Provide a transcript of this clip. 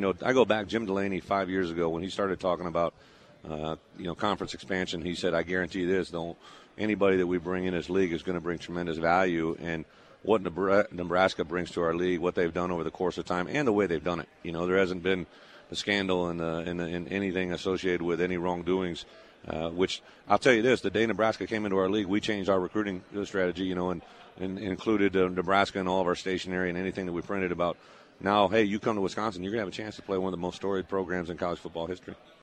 I go back Jim Delaney 5 years ago when he started talking about conference expansion. He said, I guarantee you this, anybody that we bring in this league is going to bring tremendous value. And what Nebraska brings to our league, what they've done over the course of time, and the way they've done it. There hasn't been the scandal and anything associated with any wrongdoings, which I'll tell you this, the day Nebraska came into our league, we changed our recruiting strategy, and included Nebraska in all of our stationery and anything that we printed about. Now, hey, you come to Wisconsin, you're going to have a chance to play one of the most storied programs in college football history.